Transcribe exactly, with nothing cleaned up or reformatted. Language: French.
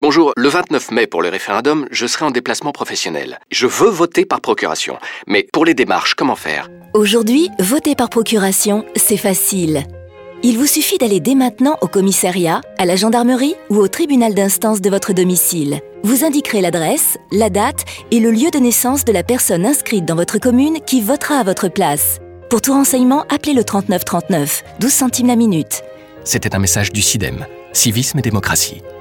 Bonjour, le vingt-neuf mai pour le référendum, je serai en déplacement professionnel. Je veux voter par procuration. Mais pour les démarches, comment faire ? Aujourd'hui, voter par procuration, c'est facile. Il vous suffit d'aller dès maintenant au commissariat, à la gendarmerie ou au tribunal d'instance de votre domicile. Vous indiquerez l'adresse, la date et le lieu de naissance de la personne inscrite dans votre commune qui votera à votre place. Pour tout renseignement, appelez le trente-neuf trente-neuf, douze centimes la minute. C'était un message du CIDEM, Civisme et Démocratie.